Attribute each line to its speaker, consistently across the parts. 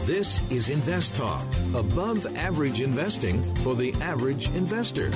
Speaker 1: This is Invest Talk, above average investing for the average investor.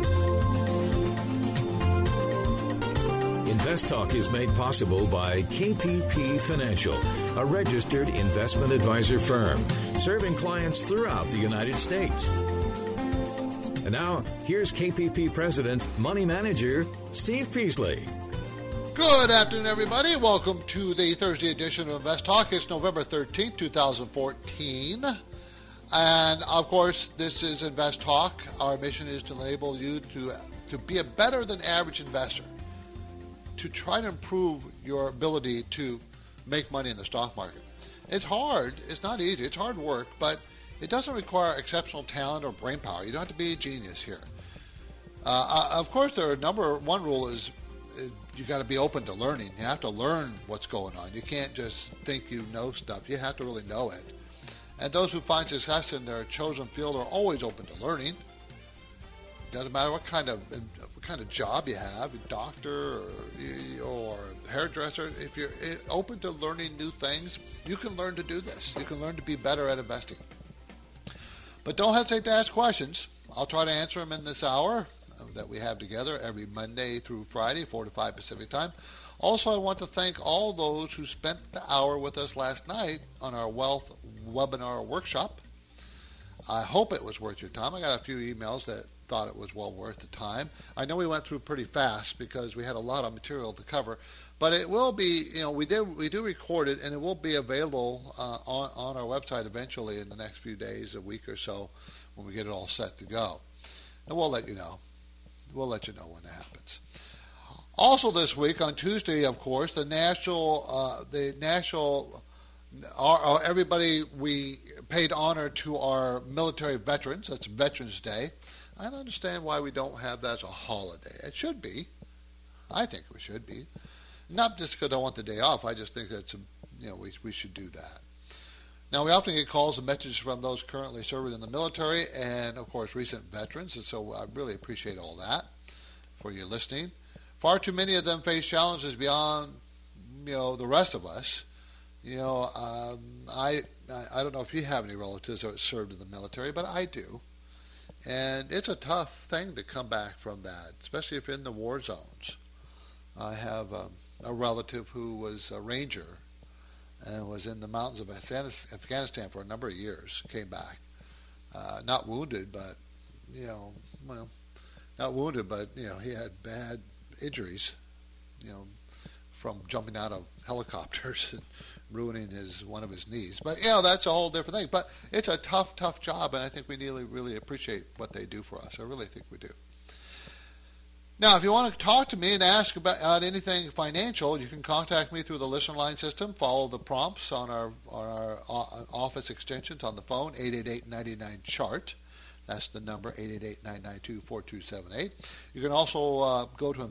Speaker 1: Invest Talk is made possible by KPP Financial, a registered investment advisor firm serving clients throughout the United States. And now, here's KPP President, Money Manager, Steve Peasley.
Speaker 2: Good afternoon, everybody. Welcome to the Thursday edition of Invest Talk. It's November 13th, 2014. And, of course, this is Invest Talk. Our mission is to enable you to be a better than average investor, to try to improve your ability to make money in the stock market. It's hard. It's not easy. It's hard work, but it doesn't require exceptional talent or brain power. You don't have to be a genius here. Of course, number one rule is you got to be open to learning. You have to learn what's going on. You can't just think you know stuff. You have to really know it. And those who find success in their chosen field are always open to learning. Doesn't matter what kind of job you have, a doctor or hairdresser. If you're open to learning new things, you can learn to do this. You can learn to be better at investing. But don't hesitate to ask questions. I'll try to answer them in this hour that we have together every Monday through Friday, 4 to 5 Pacific time. Also, I want to thank all those who spent the hour with us last night on our Wealth Webinar Workshop. I hope it was worth your time. I got a few emails that thought it was well worth the time. I know we went through pretty fast because we had a lot of material to cover, but it will be, we do record it, and it will be available on our website eventually in the next few days, a week or so, when we get it all set to go. And we'll let you know. We'll let you know when that happens. Also this week, on Tuesday, of course, everybody, we paid honor to our military veterans. That's Veterans Day. I don't understand why we don't have that as a holiday. It should be. I think we should be. Not just because I want the day off. I just think that's, we should do that. Now, we often get calls and messages from those currently serving in the military and, of course, recent veterans, and so I really appreciate all that for you listening. Far too many of them face challenges beyond, the rest of us. I don't know if you have any relatives that served in the military, but I do. And it's a tough thing to come back from that, especially if you're in the war zones. I have a relative who was a ranger and was in the mountains of Afghanistan for a number of years, came back. Not wounded, but, not wounded, but, he had bad injuries, from jumping out of helicopters and ruining one of his knees. But, that's a whole different thing. But it's a tough job, and I think we really appreciate what they do for us. I really think we do. Now, if you want to talk to me and ask about anything financial, you can contact me through the listener line system. Follow the prompts on our office extensions on the phone, 888-99-CHART. That's the number, 888-992-4278. You can also go to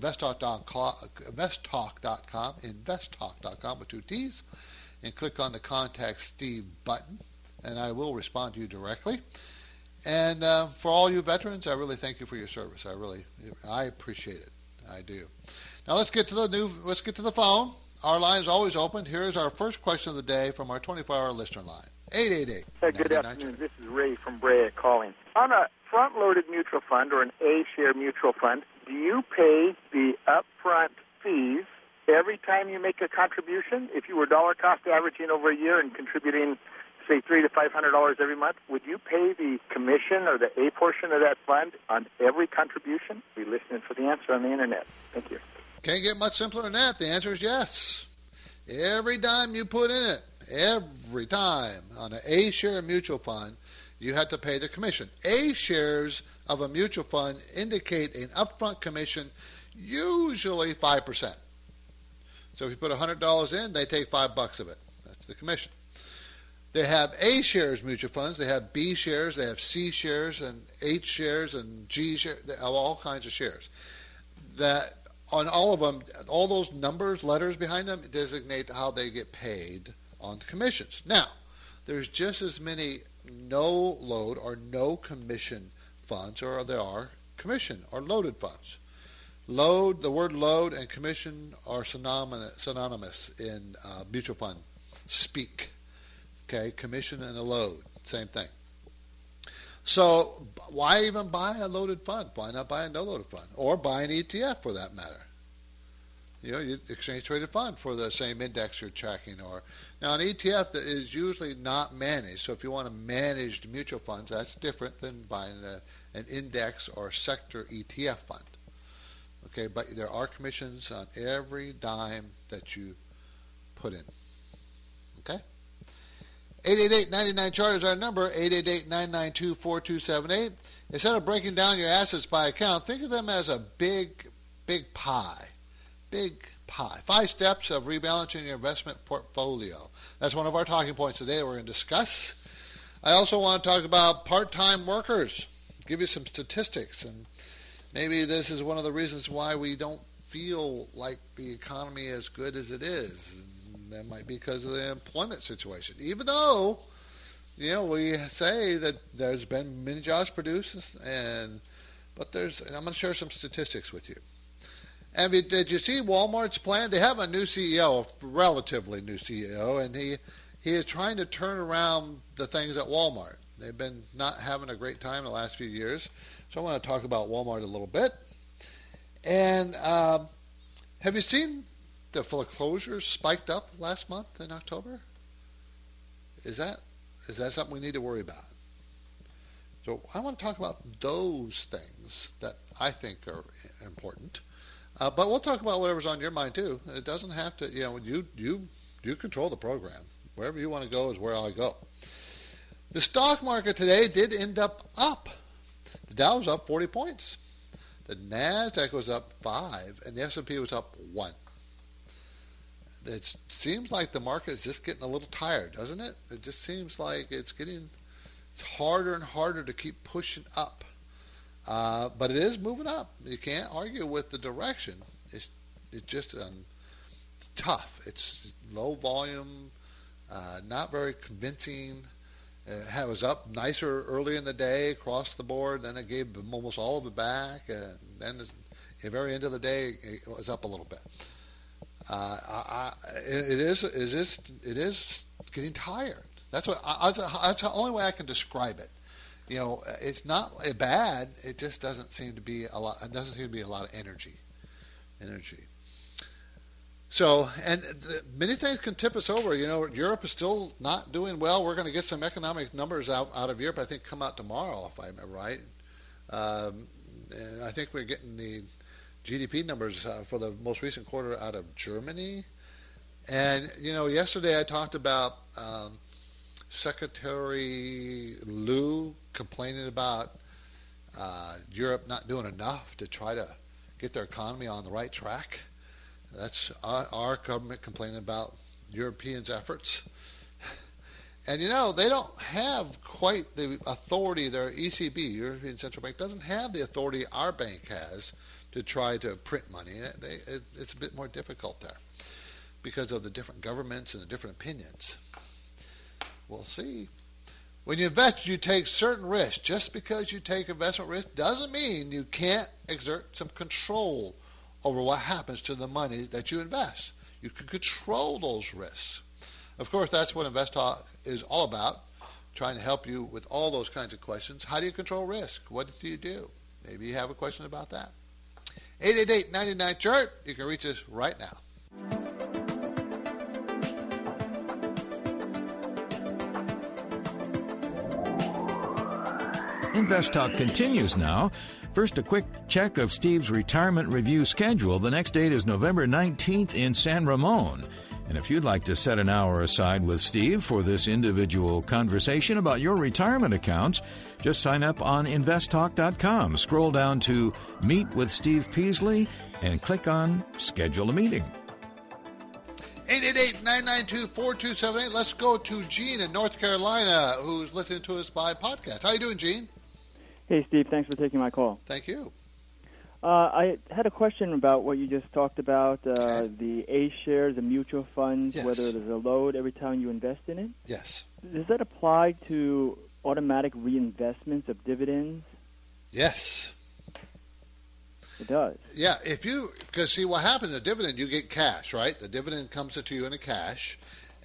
Speaker 2: investtalk.com with 2 T's, and click on the Contact Steve button, and I will respond to you directly. And for all you veterans, I really thank you for your service. I appreciate it. I do. Now let's get to the phone. Our line is always open. Here's our first question of the day from our 24-hour listener line. 888.
Speaker 3: Good afternoon. This is Ray from Brea calling. On a front-loaded mutual fund or an A-share mutual fund, do you pay the upfront fees every time you make a contribution? If you were dollar cost averaging over a year and contributing, say, $300 to $500 every month, would you pay the commission or the A portion of that fund on every contribution? Be listening for the answer on the internet. Thank you.
Speaker 2: Can't get much simpler than that. The answer is yes. Every dime you put in it, every time on an A-share mutual fund, you have to pay the commission. A shares of a mutual fund indicate an upfront commission, usually 5%. So if you put $100 in, they take $5 of it. That's the commission. They have A shares mutual funds. They have B shares. They have C shares and H shares and G shares. They have all kinds of shares. That on all of them, all those numbers, letters behind them designate how they get paid on commissions. Now, there's just as many no load or no commission funds, or there are commission or loaded funds. Load, the word load and commission are synonymous in mutual fund speak. Okay, commission and a load, same thing. So why even buy a loaded fund? Why not buy a no-loaded fund? Or buy an ETF for that matter? You exchange-traded fund for the same index you're tracking. Now, an ETF that is usually not managed. So if you want to manage mutual funds, that's different than buying an index or sector ETF fund. Okay, but there are commissions on every dime that you put in. Okay? 888-99-CHART is our number, 888-992-4278. Instead of breaking down your assets by account, think of them as a big pie. Big pie. 5 steps of rebalancing your investment portfolio. That's one of our talking points today we're going to discuss. I also want to talk about part-time workers, give you some statistics, and maybe this is one of the reasons why we don't feel like the economy is as good as it is. That might be because of the employment situation. Even though, we say that there's been many jobs produced, but I'm going to share some statistics with you. And did you see Walmart's plan? They have a new CEO, a relatively new CEO, and he is trying to turn around the things at Walmart. They've been not having a great time the last few years. So I want to talk about Walmart a little bit. And have you seen the foreclosures spiked up last month in October? Is that something we need to worry about? So I want to talk about those things that I think are important. But we'll talk about whatever's on your mind too. It doesn't have to, you control the program. Wherever you want to go is where I go. The stock market today did end up. The Dow was up 40 points. The NASDAQ was up 5, and the S&P was up 1. It seems like the market is just getting a little tired, doesn't it? It just seems like it's harder and harder to keep pushing up. But it is moving up. You can't argue with the direction. It's just it's tough. It's low volume, not very convincing. It was up nicer early in the day across the board. Then it gave almost all of it back. And then at the very end of the day, it was up a little bit. It is getting tired. That's the only way I can describe it. It's not bad. It just doesn't seem to be a lot. It doesn't seem to be a lot of energy. So, and many things can tip us over. Europe is still not doing well. We're going to get some economic numbers out of Europe. I think come out tomorrow, if I remember right. And I think we're getting the GDP numbers for the most recent quarter out of Germany. And yesterday I talked about Secretary Liu complaining about Europe not doing enough to try to get their economy on the right track. That's our government complaining about Europeans' efforts. And they don't have quite the authority. Their ECB, European Central Bank, doesn't have the authority our bank has to try to print money. It's a bit more difficult there because of the different governments and the different opinions. We'll see. When you invest, you take certain risks. Just because you take investment risk doesn't mean you can't exert some control over what happens to the money that you invest. You can control those risks. Of course, that's what Invest Talk is all about, trying to help you with all those kinds of questions. How do you control risk? What do you do? Maybe you have a question about that. 888-99-CHART. You can reach us right now.
Speaker 1: Invest Talk continues now. First, a quick check of Steve's retirement review schedule. The next date is November 19th in San Ramon. And if you'd like to set an hour aside with Steve for this individual conversation about your retirement accounts, just sign up on investtalk.com. Scroll down to Meet with Steve Peasley and click on Schedule a Meeting.
Speaker 2: 888-992-4278. Let's go to Gene in North Carolina, who's listening to us by podcast. How you doing, Gene?
Speaker 4: Hey, Steve. Thanks for taking my call.
Speaker 2: Thank you.
Speaker 4: I had a question about what you just talked about, the A shares, the mutual funds,
Speaker 2: yes.
Speaker 4: Whether there's a load every time you invest in it.
Speaker 2: Yes.
Speaker 4: Does that apply to automatic reinvestments of dividends?
Speaker 2: Yes.
Speaker 4: It does.
Speaker 2: Yeah, because see what happens, a dividend, you get cash, right? The dividend comes to you in a cash,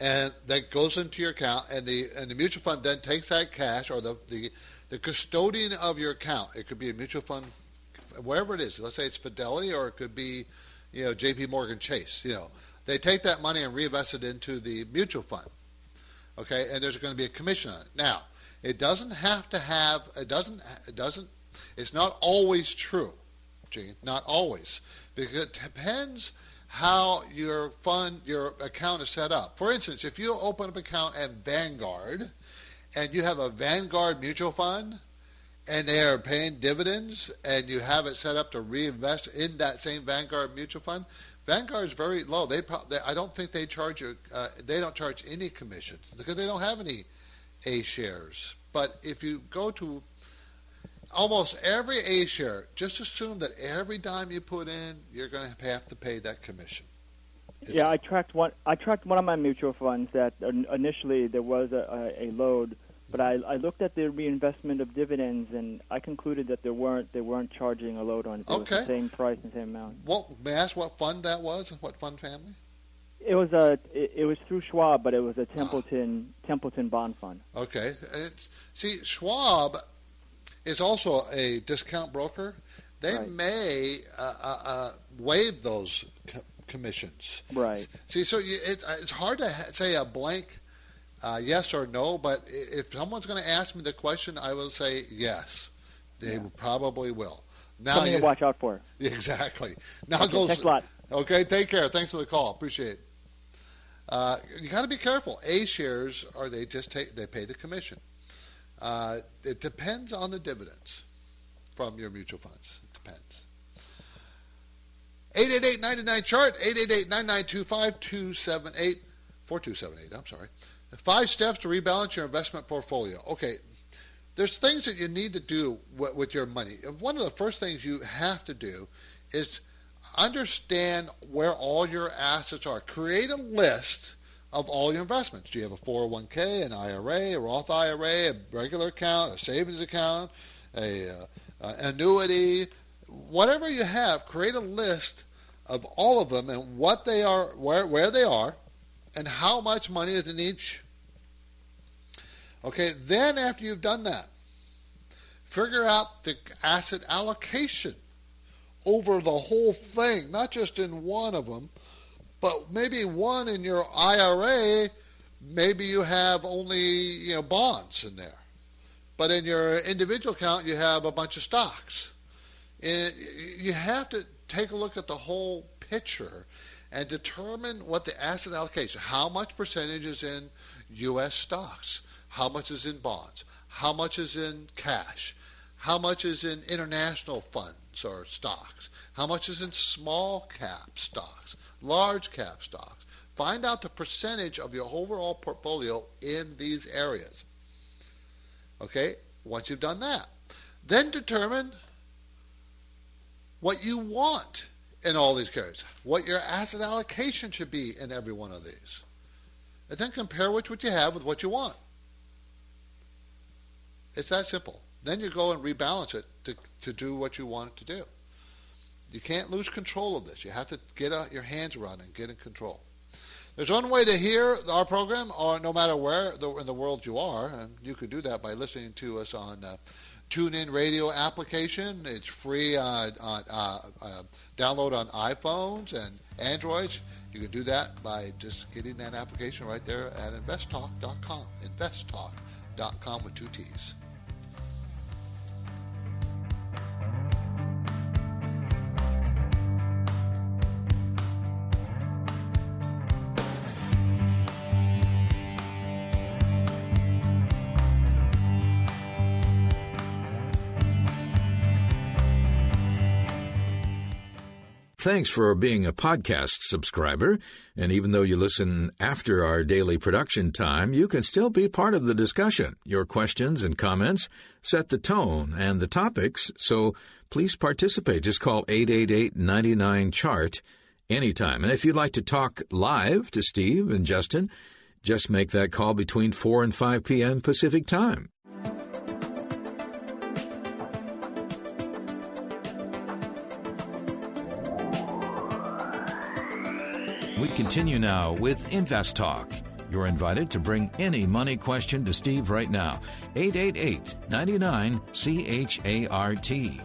Speaker 2: and that goes into your account, and the mutual fund then takes that cash, or the custodian of your account. It could be a mutual fund, wherever it is. Let's say it's Fidelity, or it could be, J.P. Morgan Chase. They take that money and reinvest it into the mutual fund. Okay, and there's going to be a commission on it. Now, it doesn't have to have. It's not always true, Gene. Not always, because it depends how your account is set up. For instance, if you open up an account at Vanguard, and you have a Vanguard mutual fund, and they are paying dividends, and you have it set up to reinvest in that same Vanguard mutual fund, Vanguard is very low. I don't think they charge you. They don't charge any commissions because they don't have any A shares. But if you go to almost every A share, just assume that every dime you put in, you're going to have to pay that commission.
Speaker 4: Yeah, I tracked one of my mutual funds that initially there was a load, but I looked at the reinvestment of dividends, and I concluded that they weren't charging a load on it. It was the same price and same amount.
Speaker 2: Well, may I ask what fund that was? What fund family?
Speaker 4: It was through Schwab, but it was a Templeton bond fund.
Speaker 2: Okay, Schwab is also a discount broker. They may waive those commissions.
Speaker 4: Right.
Speaker 2: See, so it's hard to say a blank yes or no, but if someone's going to ask me the question, I will say yes. They probably will. Now
Speaker 4: something to watch out for.
Speaker 2: Exactly. Now
Speaker 4: okay, thanks a lot.
Speaker 2: Okay, take care. Thanks for the call. Appreciate it. You got to be careful. A shares they pay the commission. It depends on the dividends from your mutual funds. It depends. 888-99-CHART, 888-9925-4278, I'm sorry. 5 steps to rebalance your investment portfolio. Okay, there's things that you need to do with your money. One of the first things you have to do is understand where all your assets are. Create a list of all your investments. Do you have a 401k, an IRA, a Roth IRA, a regular account, a savings account, an annuity, whatever you have, create a list of all of them and what they are, where they are, and how much money is in each. Okay, then after you've done that, figure out the asset allocation over the whole thing, not just in one of them, but maybe one in your IRA, maybe you have only bonds in there. But in your individual account, you have a bunch of stocks. And you have to take a look at the whole picture and determine what the asset allocation, how much percentage is in U.S. stocks, how much is in bonds, how much is in cash, how much is in international funds or stocks, how much is in small cap stocks, large cap stocks. Find out the percentage of your overall portfolio in these areas. Okay, once you've done that, then determine what you want in all these areas, what your asset allocation should be in every one of these. And then compare what you have with what you want. It's that simple. Then you go and rebalance it to do what you want it to do. You can't lose control of this. You have to get your hands around it and get in control. There's one way to hear our program, or no matter where in the world you are, and you can do that by listening to us on TuneIn Radio application. It's free download on iPhones and Androids. You can do that by just getting that application right there at investtalk.com. Investtalk.com with 2 T's.
Speaker 1: Thanks for being a podcast subscriber. And even though you listen after our daily production time, you can still be part of the discussion. Your questions and comments set the tone and the topics, so please participate. Just call 888-99-CHART anytime. And if you'd like to talk live to Steve and Justin, just make that call between 4 and 5 p.m. Pacific time. We continue now with Invest Talk. You're invited to bring any money question to Steve right now. 888-99-CHART.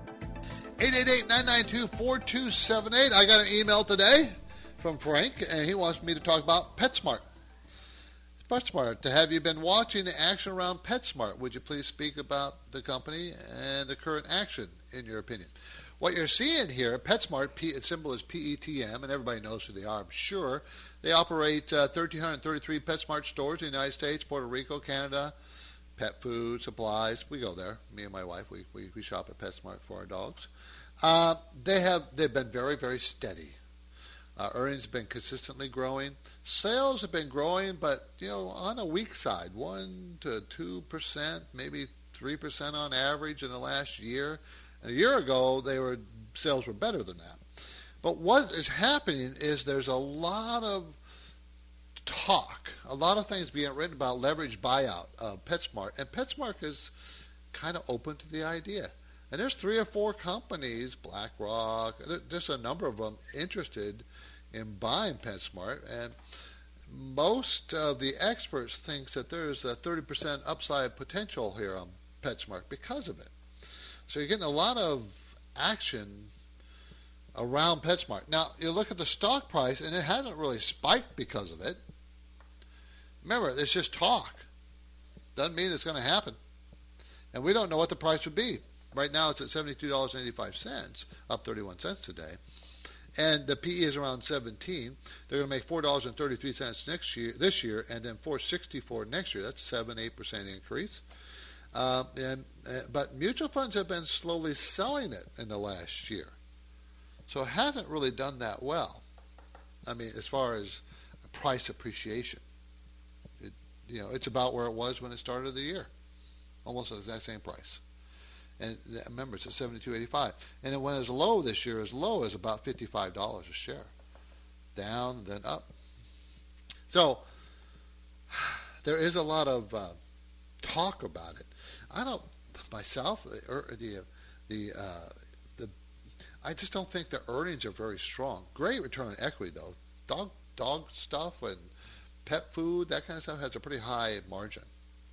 Speaker 2: 888-992-4278. I got an email today from Frank, and he wants me to talk about PetSmart. PetSmart, have you been watching the action around PetSmart? Would you please speak about the company and the current action, in your opinion? What you're seeing here, PetSmart, its symbol is PETM, and everybody knows who they are, I'm sure. They operate 1,333 PetSmart stores in the United States, Puerto Rico, Canada. Pet food, supplies, we go there. Me and my wife, we shop at PetSmart for our dogs. They've been very, very steady. Earnings have been consistently growing. Sales have been growing, but on a weak side, 1 to 2%, maybe 3% on average in the last year. And a year ago, sales were better than that. But what is happening is there's a lot of talk, a lot of things being written about leveraged buyout of PetSmart, and PetSmart is kind of open to the idea. And there's 3 or 4 companies, BlackRock, there's a number of them interested in buying PetSmart, and most of the experts think that there's a 30% upside potential here on PetSmart because of it. So you're getting a lot of action around PetSmart. Now, you look at the stock price, and it hasn't really spiked because of it. Remember, it's just talk. Doesn't mean it's going to happen. And we don't know what the price would be. Right now it's at $72.85, up 31 cents today. And the PE is around 17. They're going to make $4.33 this year, and then $4.64 next year. That's 7-8% increase. But mutual funds have been slowly selling it in the last year. So it hasn't really done that well. I mean, as far as price appreciation. It's about where it was when it started the year. Almost at that same price. And remember, it's at $72.85. And it went as low this year, as low as about $55 a share. Down, then up. So there is a lot of talk about it. I don't, myself, I just don't think the earnings are very strong. Great return on equity, though. Dog stuff and pet food, that kind of stuff has a pretty high margin.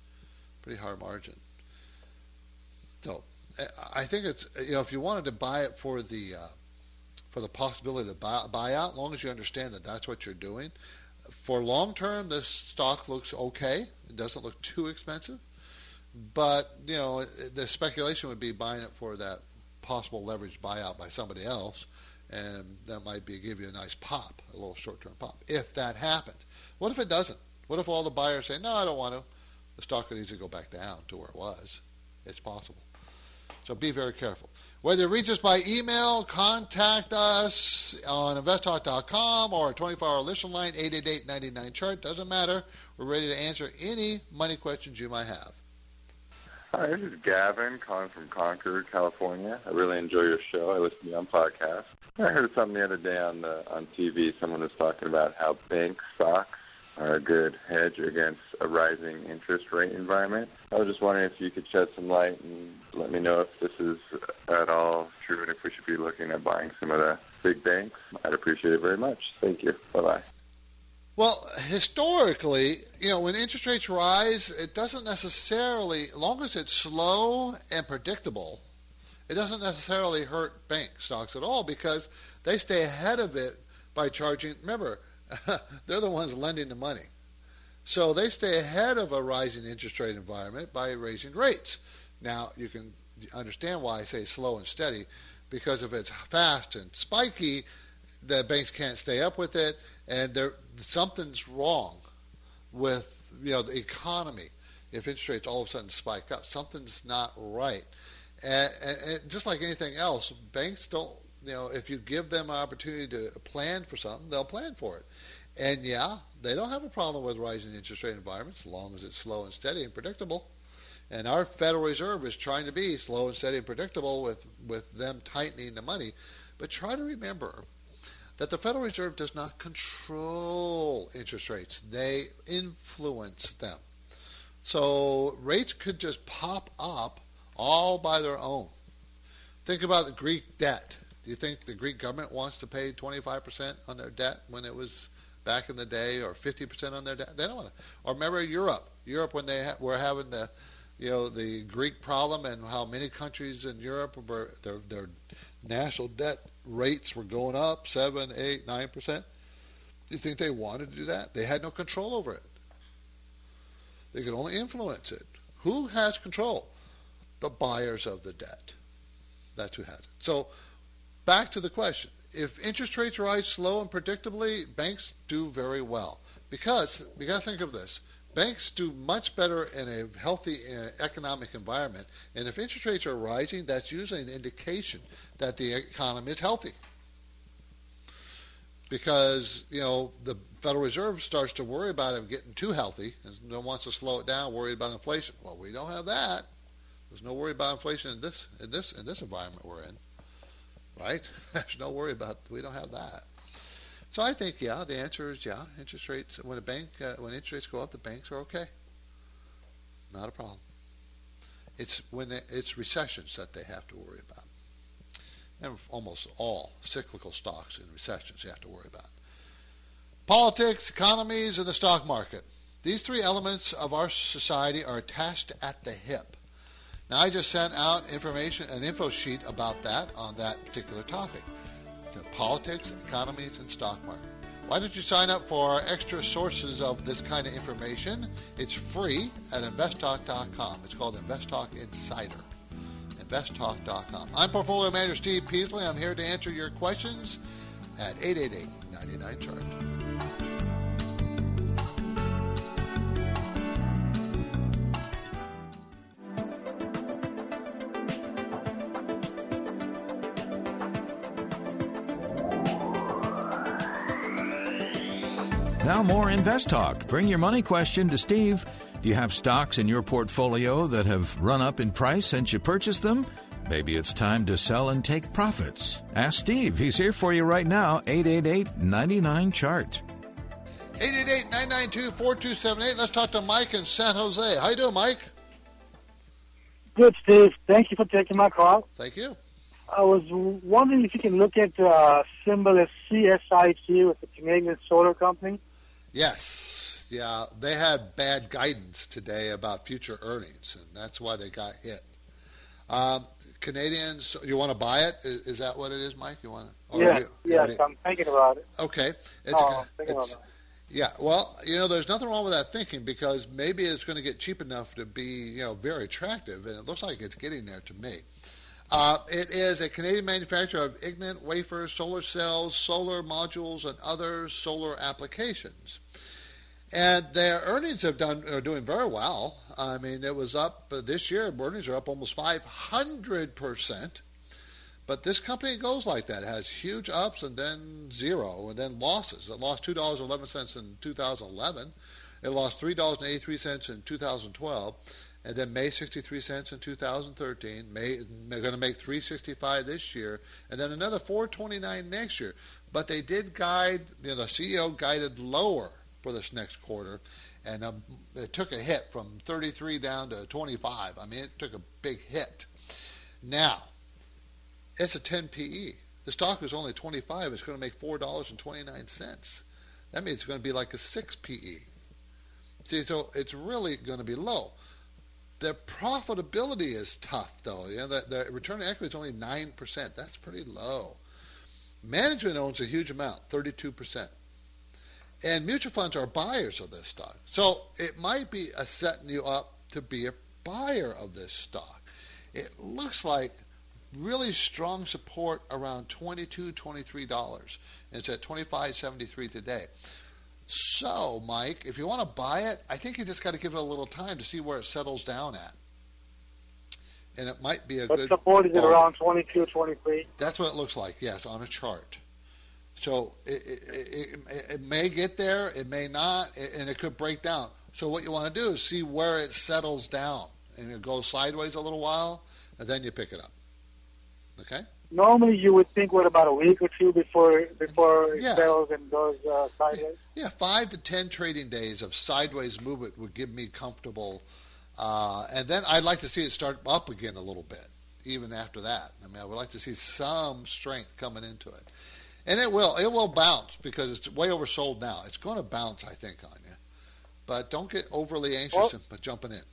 Speaker 2: So I think it's, if you wanted to buy it for the possibility of the buyout, as long as you understand that that's what you're doing. For long term, this stock looks okay. It doesn't look too expensive. But, the speculation would be buying it for that possible leveraged buyout by somebody else, and that might give you a nice pop, a little short-term pop, if that happens. What if it doesn't? What if all the buyers say, no, I don't want to? The stock could easily go back down to where it was. It's possible. So be very careful. Whether you reach us by email, contact us on investtalk.com or a 24-hour listen line, 888-99-CHART. Doesn't matter. We're ready to answer any money questions you might have.
Speaker 5: Hi, this is Gavin calling from Concord, California. I really enjoy your show. I listen to you on podcasts. I heard something the other day on TV. Someone was talking about how bank stocks are a good hedge against a rising interest rate environment. I was just wondering if you could shed some light and let me know if this is at all true and if we should be looking at buying some of the big banks. I'd appreciate it very much. Thank you. Bye-bye.
Speaker 2: Well, historically, when interest rates rise, it doesn't necessarily, as long as it's slow and predictable, it doesn't necessarily hurt bank stocks at all because they stay ahead of it by charging. Remember, they're the ones lending the money. So they stay ahead of a rising interest rate environment by raising rates. Now, you can understand why I say slow and steady, because if it's fast and spiky, the banks can't stay up with it, and something's wrong with the economy. If interest rates all of a sudden spike up, something's not right. And just like anything else, banks don't, if you give them an opportunity to plan for something, they'll plan for it. And they don't have a problem with rising interest rate environments as long as it's slow and steady and predictable. And our Federal Reserve is trying to be slow and steady and predictable with them tightening the money. But try to remember that the Federal Reserve does not control interest rates. They influence them. So rates could just pop up all by their own. Think about the Greek debt. Do you think the Greek government wants to pay 25% on their debt when it was back in the day, or 50% on their debt. They don't want to. Or remember Europe when they were having the Greek problem, and how many countries in Europe were their national debt rates were going up 7, 8, 9%. Do you think they wanted to do that? They had no control over it. They could only influence it. Who has control? The buyers of the debt. That's who has it. So back to the question. If interest rates rise slow and predictably, banks do very well. Because you got to think of this. Banks do much better in a healthy economic environment. And if interest rates are rising, that's usually an indication that the economy is healthy. Because, the Federal Reserve starts to worry about it getting too healthy and wants to slow it down, worried about inflation. Well, we don't have that. There's no worry about inflation in this environment we're in, right? There's no worry about. We don't have that. So I think, the answer is interest rates. When when interest rates go up, the banks are okay. Not a problem. It's when it's recessions that they have to worry about, and almost all cyclical stocks in recessions you have to worry about. Politics, economies, and the stock market. These three elements of our society are attached at the hip. Now, I just sent out an info sheet about that on that particular topic. The politics, economies, and stock market. Why don't you sign up for our extra sources of this kind of information? It's free at investtalk.com. It's called InvestTalk Insider. InvestTalk.com. I'm Portfolio Manager Steve Peasley. I'm here to answer your questions at 888-99-CHART.
Speaker 1: Now more Invest Talk. Bring your money question to Steve. Do you have stocks in your portfolio that have run up in price since you purchased them? Maybe it's time to sell and take profits. Ask Steve. He's here for you right now. 888-99-CHART.
Speaker 2: 888-992-4278. Let's talk to Mike in San Jose. How you doing, Mike?
Speaker 6: Good, Steve. Thank you for taking my call.
Speaker 2: Thank you.
Speaker 6: I was wondering if you can look at symbol as CSIC with the Canadian Solar Company.
Speaker 2: Yes. Yeah, they had bad guidance today about future earnings, and that's why they got hit. Canadians, you want to buy it? Is that what it is, Mike? You want to?
Speaker 6: Yes, I'm thinking about it.
Speaker 2: Okay. Yeah, well, there's nothing wrong with that thinking, because maybe it's going to get cheap enough to be, very attractive, and it looks like it's getting there to me. It is a Canadian manufacturer of ignitant wafers, solar cells, solar modules, and other solar applications. And their earnings are doing very well. I mean, it was up this year. Earnings are up almost 500%. But this company goes like that. It has huge ups and then zero and then losses. It lost $2.11 in 2011. It lost $3.83 in 2012. And then made 63 cents in 2013. They're going to make $3.65 this year, and then another $4.29 next year. But they did guide. The CEO guided lower for this next quarter, and it took a hit from 33 down to 25. I mean, it took a big hit. Now, it's a 10 PE. The stock is only 25. It's going to make $4.29. That means it's going to be like a 6 PE. See, so it's really going to be low. Their profitability is tough, though. The return on equity is only 9%. That's pretty low. Management owns a huge amount, 32%. And mutual funds are buyers of this stock. So it might be setting you up to be a buyer of this stock. It looks like really strong support around $22, $23. And it's at $25.73 today. So, Mike, if you want to buy it, I think you just got to give it a little time to see where it settles down at. And it might be a good... But
Speaker 6: support is around 22, 23?
Speaker 2: That's what it looks like, yes, on a chart. So it may get there, it may not, and it could break down. So what you want to do is see where it settles down. And it goes sideways a little while, and then you pick it up. Okay?
Speaker 6: Normally, you would think, about a week or two before it settles and goes sideways?
Speaker 2: Yeah, 5 to 10 trading days of sideways movement would give me comfortable. And then I'd like to see it start up again a little bit, even after that. I mean, I would like to see some strength coming into it. And it will bounce because it's way oversold now. It's going to bounce, I think, on you. But don't get overly anxious but jumping in.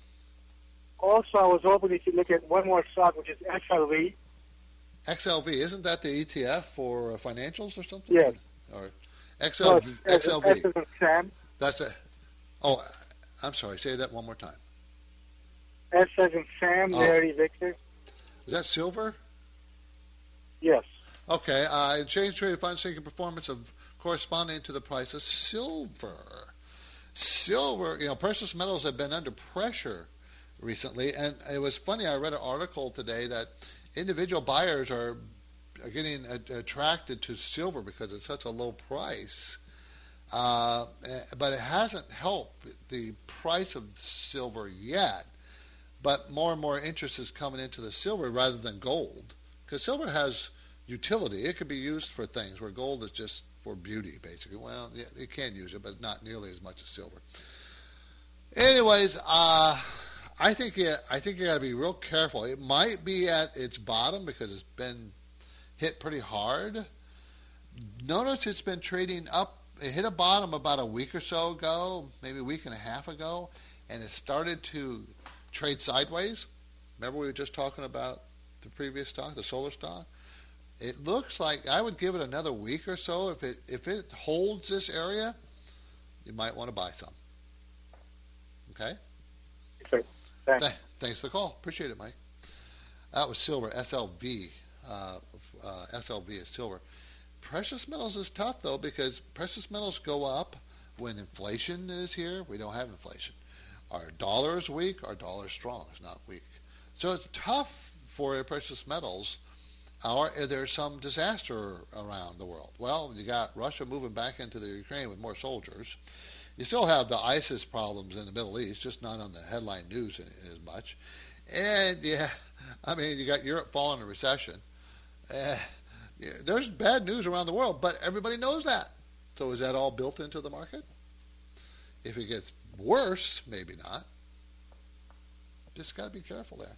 Speaker 6: Also, I was hoping you could look at one more stock, which is XLV.
Speaker 2: XLV, isn't that the ETF for financials or something?
Speaker 6: Yes.
Speaker 2: Or XLV. XLV.
Speaker 6: S as in Sam.
Speaker 2: That's it. Oh, I'm sorry. Say that one more time.
Speaker 6: S as in Sam, Mary, Victor.
Speaker 2: Is that silver?
Speaker 6: Yes.
Speaker 2: Okay. Exchange traded funds seeking performance of corresponding to the price of silver. Silver, precious metals have been under pressure recently, and it was funny. I read an article today that individual buyers are getting attracted to silver because it's such a low price. But it hasn't helped the price of silver yet. But more and more interest is coming into the silver rather than gold, because silver has utility. It could be used for things where gold is just for beauty, basically. Well, yeah, you can use it, but not nearly as much as silver. Anyways, I think you got to be real careful. It might be at its bottom because it's been hit pretty hard. Notice it's been trading up. It hit a bottom about a week or so ago, maybe a week and a half ago, and it started to trade sideways. Remember we were just talking about the previous stock, the solar stock? It looks like I would give it another week or so. If it holds this area, you might want to buy some. Okay?
Speaker 6: Okay. Thanks.
Speaker 2: Thanks for the call. Appreciate it, Mike. That was silver, SLV. SLV is silver. Precious metals is tough, though, because precious metals go up when inflation is here. We don't have inflation. Our dollar is weak. Our dollar is strong. It's not weak. So it's tough for precious metals. Or there's some disaster around the world. Well, you got Russia moving back into the Ukraine with more soldiers. You still have the ISIS problems in the Middle East, just not on the headline news as much. And, yeah, I mean, you got Europe falling in a recession. There's bad news around the world, but everybody knows that. So is that all built into the market? If it gets worse, maybe not. Just got to be careful there.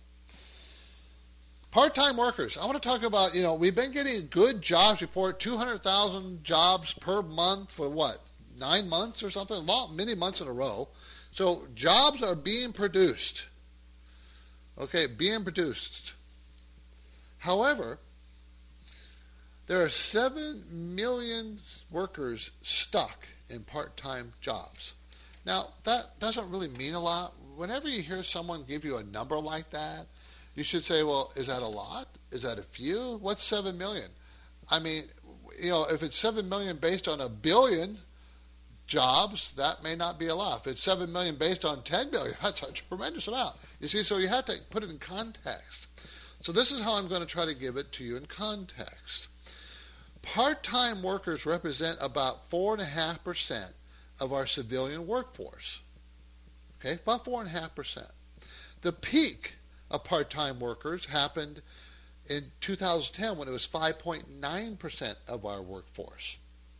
Speaker 2: Part-time workers. I want to talk about, we've been getting good jobs report, 200,000 jobs per month for what, 9 months or something? Many months in a row. So jobs are being produced. Okay, being produced. However, there are 7 million workers stuck in part-time jobs. Now, that doesn't really mean a lot. Whenever you hear someone give you a number like that, you should say, well, is that a lot? Is that a few? What's 7 million? I mean, if it's 7 million based on 1 billion jobs, that may not be a lot. If it's 7 million based on 10 billion, that's a tremendous amount. You see, so you have to put it in context. So this is how I'm going to try to give it to you in context. Part-time workers represent about 4.5% of our civilian workforce. Okay, about 4.5%. The peak of part-time workers happened in 2010 when it was 5.9% of our workforce.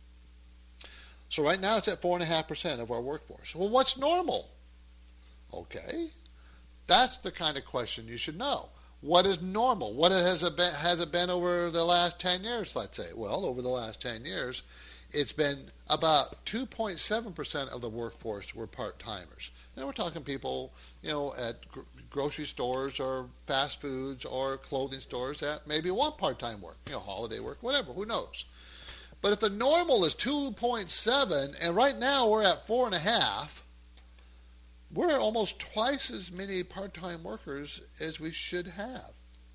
Speaker 2: So right now it's at 4.5% of our workforce. Well, what's normal? Okay, that's the kind of question you should know. What is normal? What has it been over the last 10 years, let's say? Well, over the last 10 years, it's been about 2.7% of the workforce were part-timers. Now we're talking people, at grocery stores or fast foods or clothing stores that maybe want part-time work, holiday work, whatever, who knows. But if the normal is 2.7 and right now we're at 4.5, we're almost twice as many part-time workers as we should have.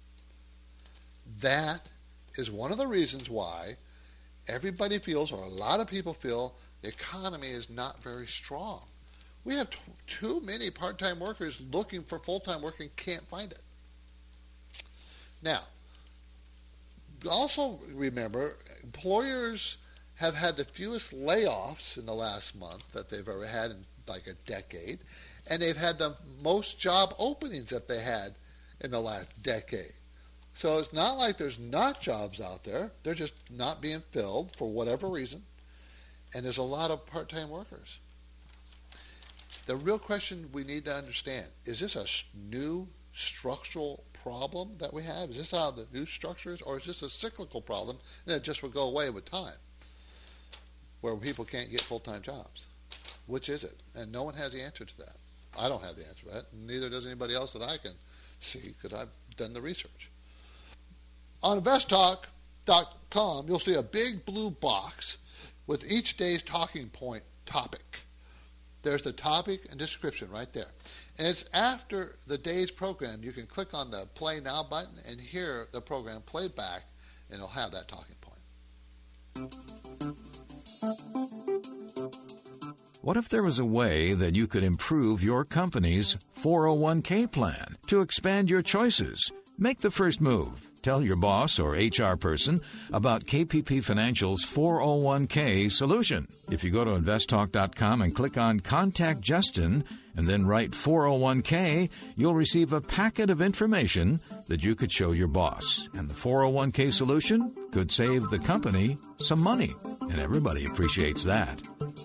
Speaker 2: That is one of the reasons why everybody feels, or a lot of people feel, the economy is not very strong. We have too many part-time workers looking for full-time work and can't find it. Now, also remember, employers have had the fewest layoffs in the last month that they've ever had in like a decade, and they've had the most job openings that they had in the last decade. So it's not like there's not jobs out there. They're just not being filled for whatever reason, and there's a lot of part-time workers. The real question we need to understand, is this a new structural problem that we have? Is this how the news structure is? Or is this a cyclical problem and it just will go away with time, where people can't get full-time jobs? Which is it? And no one has the answer to that. I don't have the answer to that. Neither does anybody else that I can see, because I've done the research. On investtalk.com, you'll see a big blue box with each day's talking point topic. There's the topic and description right there. And it's after the day's program. You can click on the Play Now button and hear the program played back, and it'll have that talking point.
Speaker 1: What if there was a way that you could improve your company's 401k plan to expand your choices? Make the first move. Tell your boss or HR person about KPP Financial's 401k solution. If you go to investtalk.com and click on Contact Justin and then write 401k, you'll receive a packet of information that you could show your boss. And the 401k solution could save the company some money. And everybody appreciates that.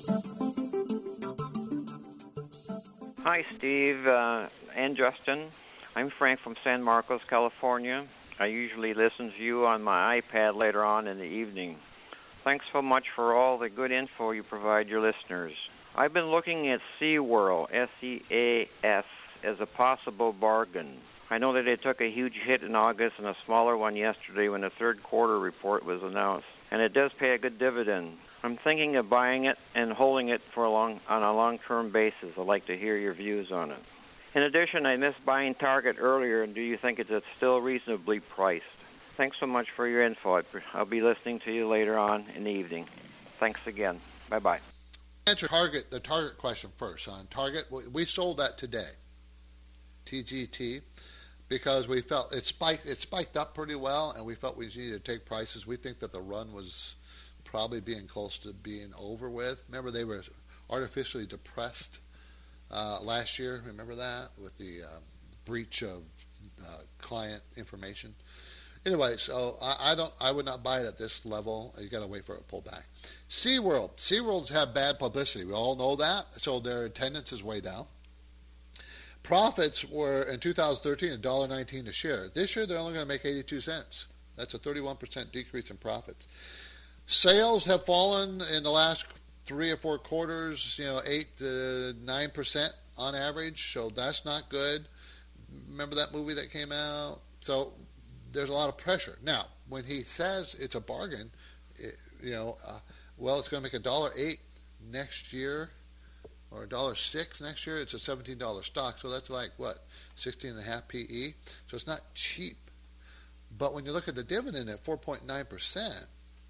Speaker 7: Hi, Steve and Justin. I'm Frank from San Marcos, California. I usually listen to you on my iPad later on in the evening. Thanks so much for all the good info you provide your listeners. I've been looking at SeaWorld, SEAS, as a possible bargain. I know that it took a huge hit in August and a smaller one yesterday when the third quarter report was announced, and it does pay a good dividend. I'm thinking of buying it and holding it on a long-term basis. I'd like to hear your views on it. In addition, I missed buying Target earlier, and do you think it's still reasonably priced? Thanks so much for your info. I'll be listening to you later on in the evening. Thanks again. Bye-bye.
Speaker 2: Answer the Target question first. On Target, we sold that today, TGT, because we felt it spiked up pretty well, and we felt we needed to take prices. We think that the run was probably being close to being over with. Remember, they were artificially depressed last year. Remember that, with the breach of client information. Anyway, so I would not buy it at this level. You got to wait for it to pull back. SeaWorld's have bad publicity. We all know that. So their attendance is way down. Profits were in 2013 $1.19 a share. This year they're only going to make 82 cents. That's a 31% decrease in profits. Sales have fallen in the last 3 or 4 quarters, 8 to 9% on average. So that's not good. Remember that movie that came out? So there's a lot of pressure. Now, when he says it's a bargain, well, it's going to make $1.08 next year or $1.06 next year. It's a $17 stock, so that's like, what, 16.5 PE? So it's not cheap. But when you look at the dividend at 4.9%,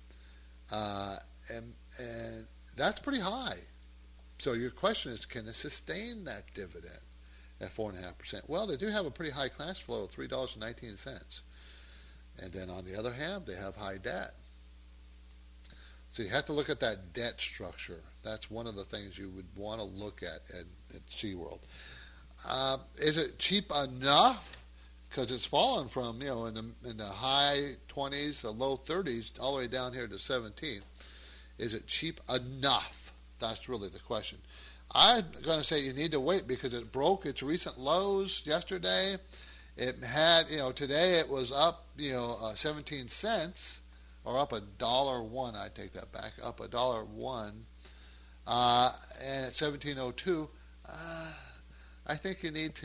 Speaker 2: and that's pretty high. So your question is, can it sustain that dividend at 4.5%? Well, they do have a pretty high cash flow of $3.19. And then on the other hand, they have high debt. So you have to look at that debt structure. That's one of the things you would want to look at SeaWorld. Is it cheap enough? Because it's fallen from, in the high 20s, the low 30s, all the way down here to 17. Is it cheap enough? That's really the question. I'm going to say you need to wait because it broke its recent lows yesterday. It had, today it was up, 17 cents, or up $1.01. I take that back, up $1.01, and at 17.02. I think you need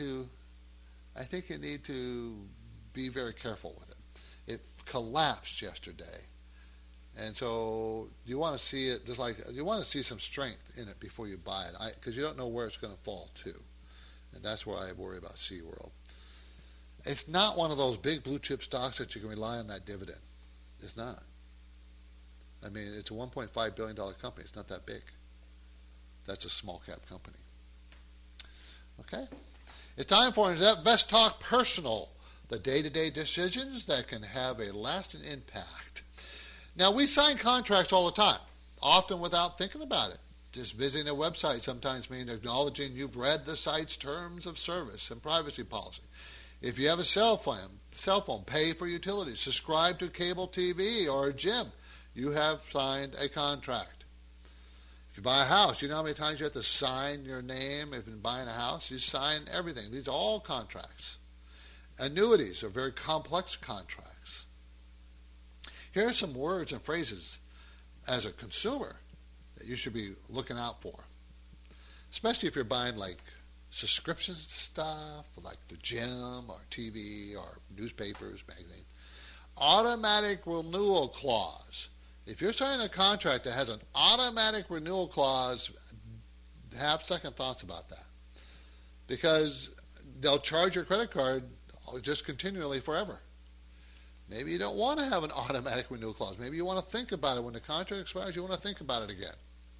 Speaker 2: to be very careful with it. It collapsed yesterday, and so you want to see it just like you want to see some strength in it before you buy it, because you don't know where it's going to fall to, and that's where I worry about SeaWorld. It's not one of those big blue chip stocks that you can rely on that dividend. It's not. I mean, it's a $1.5 billion company. It's not that big. That's a small cap company. Okay? It's time for Invest Talk Personal, the day-to-day decisions that can have a lasting impact. Now, we sign contracts all the time, often without thinking about it. Just visiting a website sometimes means acknowledging you've read the site's terms of service and privacy policy. If you have a cell phone, pay for utilities, subscribe to cable TV or a gym, you have signed a contract. If you buy a house, you know how many times you have to sign your name if you're buying a house? You sign everything. These are all contracts. Annuities are very complex contracts. Here are some words and phrases as a consumer that you should be looking out for, especially if you're buying like subscriptions to stuff like the gym or TV or newspapers, magazines. Automatic renewal clause. If you're signing a contract that has an automatic renewal clause, have second thoughts about that, because they'll charge your credit card just continually forever. Maybe you don't want to have an automatic renewal clause. Maybe you want to think about it when the contract expires. You want to think about it again.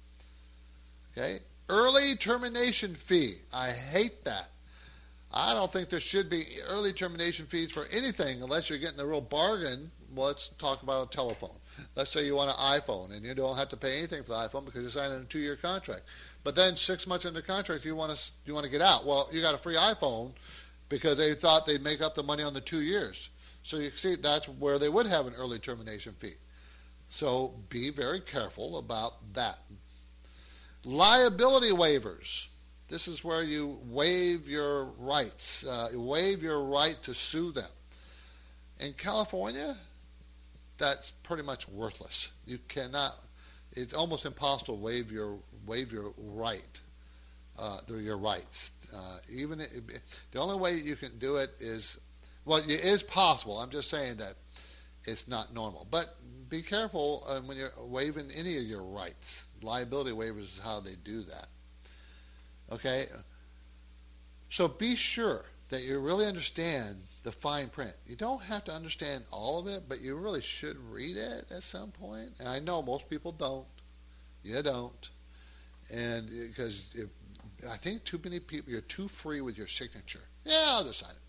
Speaker 2: Okay? Early termination fee. I hate that. I don't think there should be early termination fees for anything unless you're getting a real bargain. Well, let's talk about a telephone. Let's say you want an iPhone and you don't have to pay anything for the iPhone because you're signing a 2-year contract. But then 6 months into the contract, you want to get out. Well, you got a free iPhone because they thought they'd make up the money on the 2 years. So you see, that's where they would have an early termination fee. So be very careful about that. Liability waivers. This is where you waive your rights. You waive your right to sue them. In California, that's pretty much worthless. You cannot. It's almost impossible to waive your right. Your rights. The only way you can do it is, well, it is possible. I'm just saying that it's not normal. But be careful when you're waiving any of your rights. Liability waivers is how they do that. Okay? So be sure that you really understand the fine print. You don't have to understand all of it, but you really should read it at some point. And I know most people don't. You don't. And because I think too many people, you're too free with your signature. Yeah, I'll just sign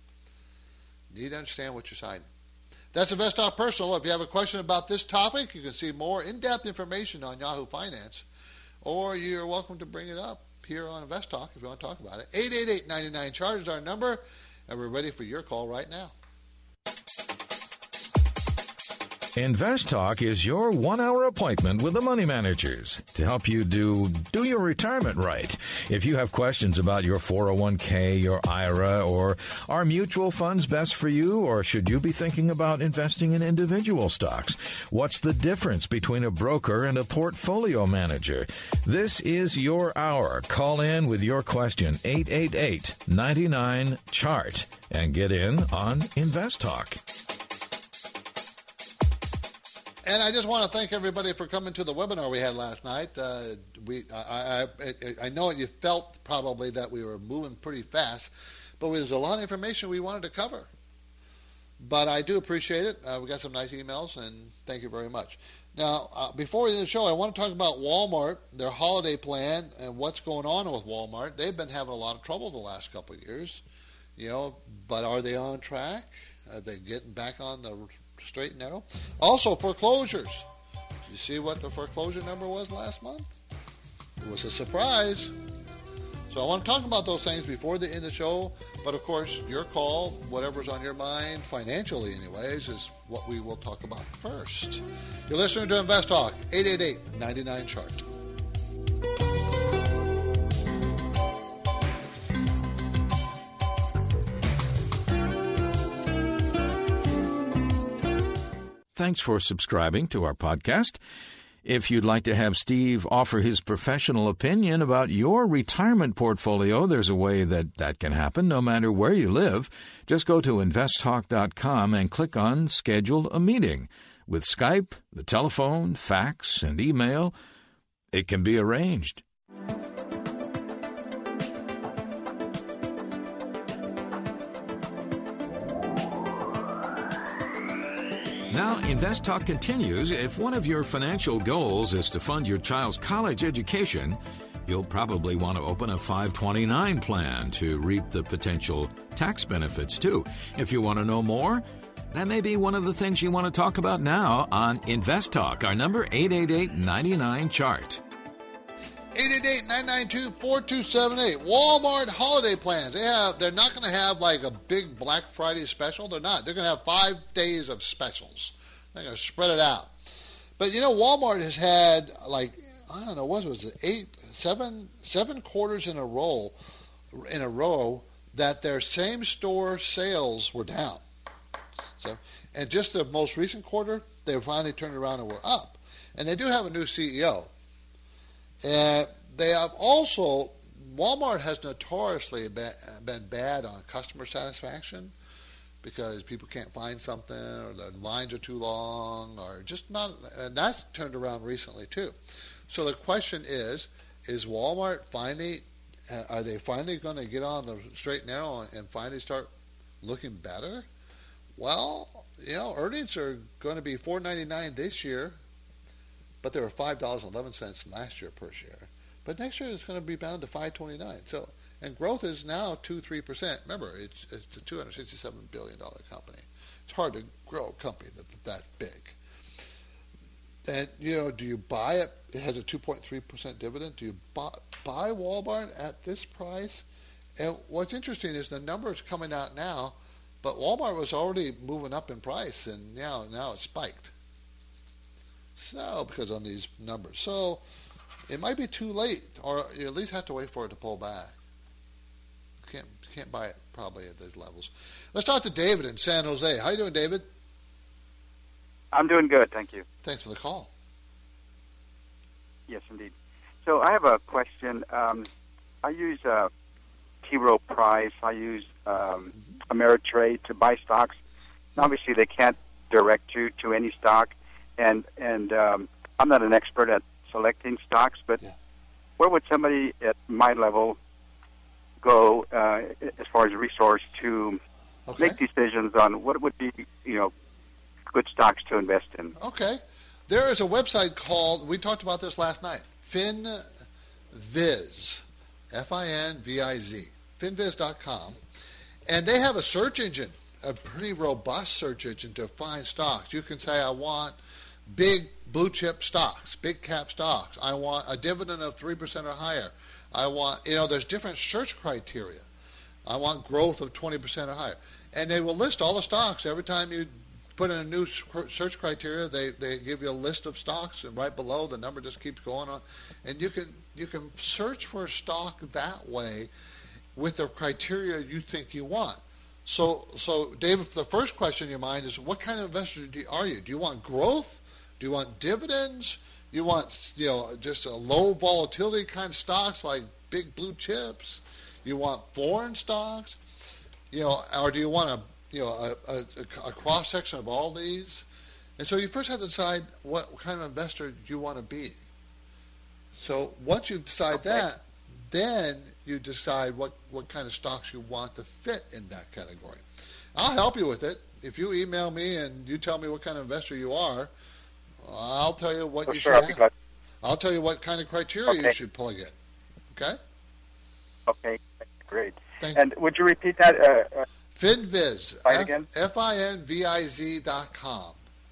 Speaker 2: it. Need to understand what you're signing. That's InvestTalk Personal. If you have a question about this topic, you can see more in-depth information on Yahoo Finance, or you're welcome to bring it up here on InvestTalk if you want to talk about it. 888-99-CHART is our number, and we're ready for your call right now.
Speaker 1: InvestTalk is your 1-hour appointment with the money managers to help you do your retirement right. If you have questions about your 401k, your IRA, or are mutual funds best for you, or should you be thinking about investing in individual stocks? What's the difference between a broker and a portfolio manager? This is your hour. Call in with your question, 888-99-CHART, and get in on InvestTalk.
Speaker 2: And I just want to thank everybody for coming to the webinar we had last night. I know you felt probably that we were moving pretty fast, but there's a lot of information we wanted to cover. But I do appreciate it. We got some nice emails, and thank you very much. Now, before we end the show, I want to talk about Walmart, their holiday plan, and what's going on with Walmart. They've been having a lot of trouble the last couple of years, but are they on track? Are they getting back on the straight and narrow? Also, foreclosures. Did you see what the foreclosure number was last month? It was a surprise. So I want to talk about those things before the end of the show. But of course, your call, whatever's on your mind, financially anyways, is what we will talk about first. You're listening to Invest Talk, 888-99-CHART.
Speaker 1: Thanks for subscribing to our podcast. If you'd like to have Steve offer his professional opinion about your retirement portfolio, there's a way that can happen no matter where you live. Just go to investtalk.com and click on Schedule a Meeting. With Skype, the telephone, fax, and email, it can be arranged. Now, Invest Talk continues. If one of your financial goals is to fund your child's college education, you'll probably want to open a 529 plan to reap the potential tax benefits, too. If you want to know more, that may be one of the things you want to talk about now on Invest Talk. Our number, 888-99-CHART.
Speaker 2: 888-992-4278. Walmart holiday plans. They're not going to have like a big Black Friday special. They're not. They're going to have 5 days of specials. They're going to spread it out. But Walmart has had what was it, 7 quarters in a row that their same-store sales were down. So, and just the most recent quarter, they finally turned around and were up. And they do have a new CEO. And they have also, Walmart has notoriously been bad on customer satisfaction because people can't find something or the lines are too long or just not, and that's turned around recently too. So the question is Walmart finally, are they finally going to get on the straight and narrow and finally start looking better? Well, earnings are going to be $4.99 this year, but they were $5.11 last year per share. But next year it's going to be bound to $5.29. So, and growth is now 2-3%. Remember, it's a $267 billion company. It's hard to grow a company that big. And do you buy it? It has a 2.3% dividend. Do you buy Walmart at this price? And what's interesting is the numbers coming out now. But Walmart was already moving up in price, and now it's spiked. So, because on these numbers. So, it might be too late, or you at least have to wait for it to pull back. You can't buy it probably at these levels. Let's talk to David in San Jose. How you doing, David?
Speaker 8: I'm doing good, thank you.
Speaker 2: Thanks for the call.
Speaker 8: Yes, indeed. So, I have a question. I use T. Rowe Price. I use Ameritrade to buy stocks. And obviously, they can't direct you to any stock, and I'm not an expert at selecting stocks, but where would somebody at my level go as far as resource to make decisions on what would be good stocks to invest in?
Speaker 2: Okay, there is a website called, we talked about this last night, FinViz, F-I-N-V-I-Z, finviz.com. And they have a search engine, a pretty robust search engine to find stocks. You can say, I want big blue chip stocks, big cap stocks. I want a dividend of 3% or higher. I want, there's different search criteria. I want growth of 20% or higher. And they will list all the stocks. Every time you put in a new search criteria, they give you a list of stocks, and right below the number just keeps going on. And you can search for a stock that way with the criteria you think you want. So David, the first question in your mind is, what kind of investor are you? Do you want growth? Do you want dividends? You want just a low volatility kind of stocks like big blue chips? You want foreign stocks? Or do you want a cross section of all these? And so you first have to decide what kind of investor you want to be. So once you decide that, then you decide what kind of stocks you want to fit in that category. I'll help you with it. If you email me and you tell me what kind of investor you are, I'll tell you what you should have. I'll tell you what kind of criteria you should plug in. Okay?
Speaker 8: Okay, great.
Speaker 2: Thank
Speaker 8: and would you repeat that?
Speaker 2: FinViz.
Speaker 8: Again?
Speaker 2: FINVIZ.com.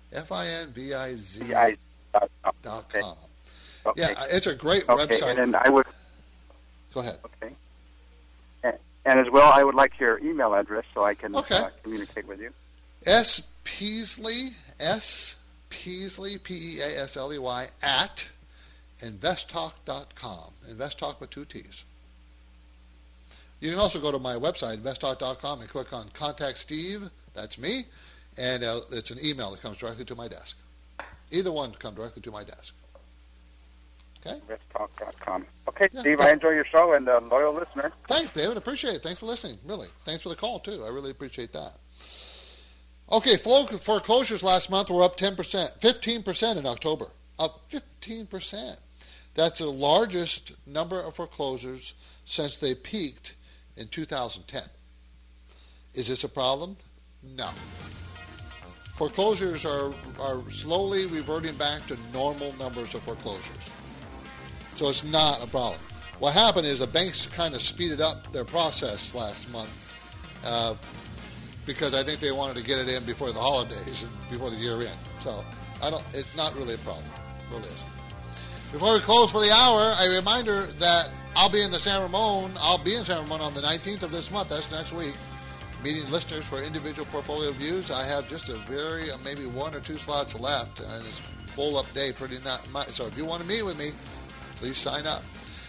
Speaker 2: FINVIZ.com.
Speaker 8: Okay.
Speaker 2: Yeah, it's a great website.
Speaker 8: And then I would...
Speaker 2: Go ahead.
Speaker 8: Okay. And as well, I would like your email address so I can communicate with you.
Speaker 2: S. Peasley, P-E-A-S-L-E-Y, at investtalk.com. Investtalk with 2 T's. You can also go to my website, investtalk.com, and click on Contact Steve. That's me. And it's an email that comes directly to my desk. Either one come directly to my desk. Okay?
Speaker 8: Investtalk.com. Okay, yeah. Steve, I enjoy your show and a loyal listener.
Speaker 2: Thanks, David. Appreciate it. Thanks for listening, really. Thanks for the call, too. I really appreciate that. Okay, foreclosures last month were up 15% in October. Up 15%. That's the largest number of foreclosures since they peaked in 2010. Is this a problem? No. Foreclosures are slowly reverting back to normal numbers of foreclosures. So it's not a problem. What happened is the banks kind of speeded up their process last month because I think they wanted to get it in before the holidays and before the year end. So it's not really a problem. It really isn't. Before we close for the hour, a reminder that I'll be in San Ramon on the 19th of this month. That's next week. Meeting listeners for individual portfolio views. I have just a maybe 1 or 2 slots left, and it's full up day pretty much. So if you want to meet with me, please sign up.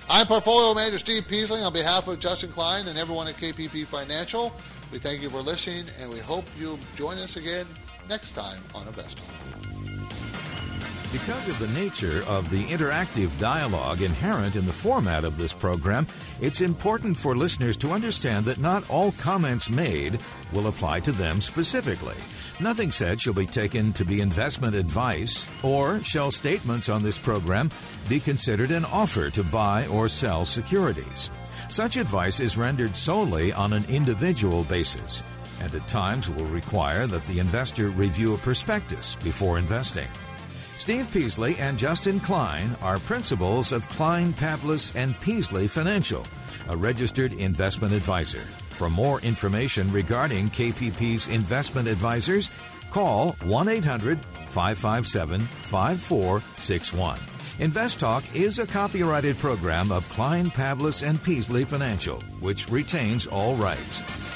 Speaker 2: I'm Portfolio Manager Steve Peasley on behalf of Justin Klein and everyone at KPP Financial. We thank you for listening, and we hope you'll join us again next time on Invest Talk.
Speaker 1: Because of the nature of the interactive dialogue inherent in the format of this program, it's important for listeners to understand that not all comments made will apply to them specifically. Nothing said shall be taken to be investment advice, or shall statements on this program be considered an offer to buy or sell securities. Such advice is rendered solely on an individual basis, and at times will require that the investor review a prospectus before investing. Steve Peasley and Justin Klein are principals of Klein, Pavlis & Peasley Financial, a registered investment advisor. For more information regarding KPP's investment advisors, call 1-800-557-5461. Invest Talk is a copyrighted program of Klein, Pavlis & Peasley Financial, which retains all rights.